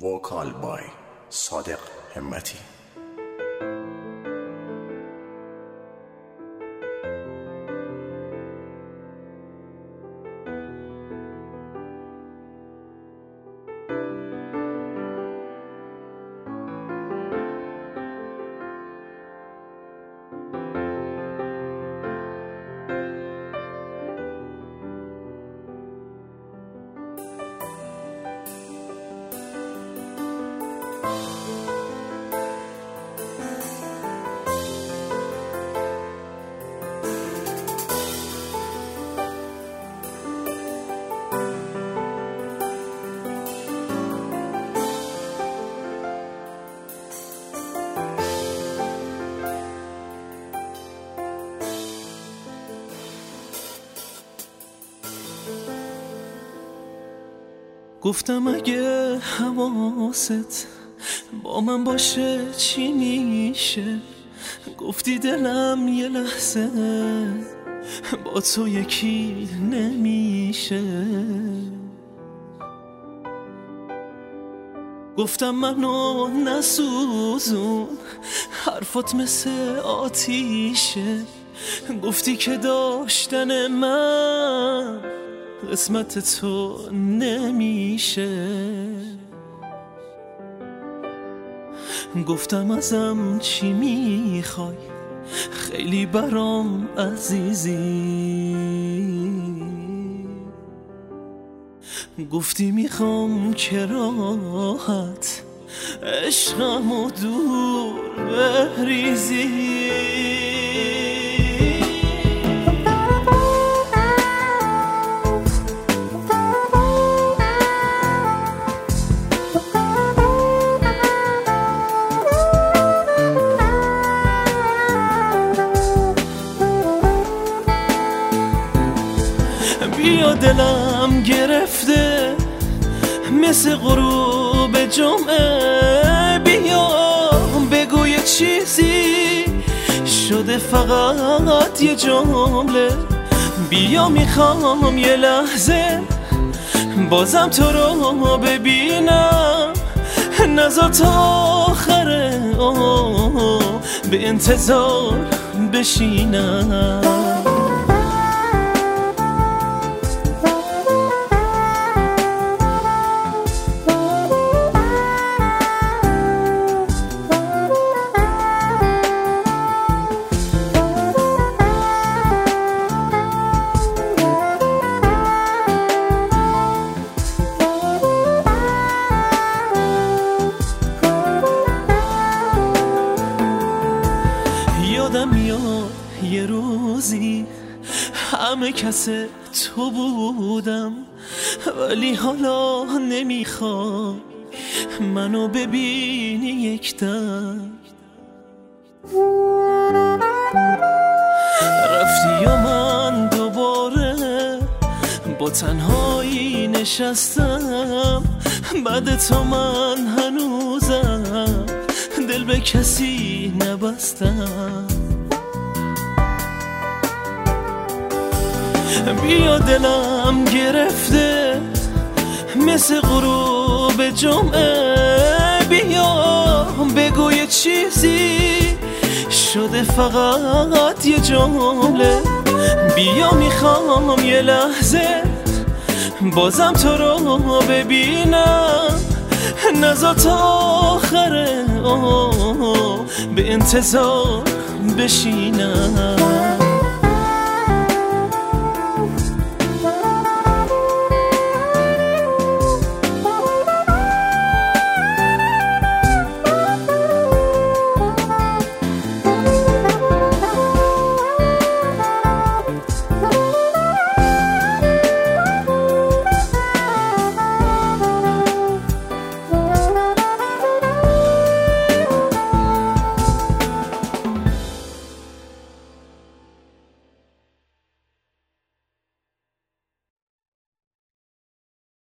وکال بای صادق همتی. گفتم اگه حواست با من باشه چی میشه، گفتی دلم یه لحظه با تو یکی نمیشه. گفتم منو نسوزون، حرفات مثل آتیشه، گفتی که داشتن من قسمت تو نمیشه. گفتم ازم چی میخوای، خیلی برام عزیزی، گفتی میخوام که راحت عشقمو دور بریزی. بیا دلم گرفته مثل غروب جمعه، بیا بگو یه چیزی شده فقط یه جمله. بیا میخوام یه لحظه بازم تو رو ببینم، نذار تا آخره به انتظار بشینم. یادم میاد یه روزی همه کس تو بودم، ولی حالا نمیخوام منو ببینی یک دم. رفتی و من دوباره با تنهایی نشستم، بعد تو من هنوزم دل به کسی نبستم. بیا دلم گرفته مثل غروب جمعه، بیا بگو یه چیزی شده فقط یه جمله. بیا میخوام یه لحظه بازم تو رو ببینم، نذار تا آخره به انتظار بشینم.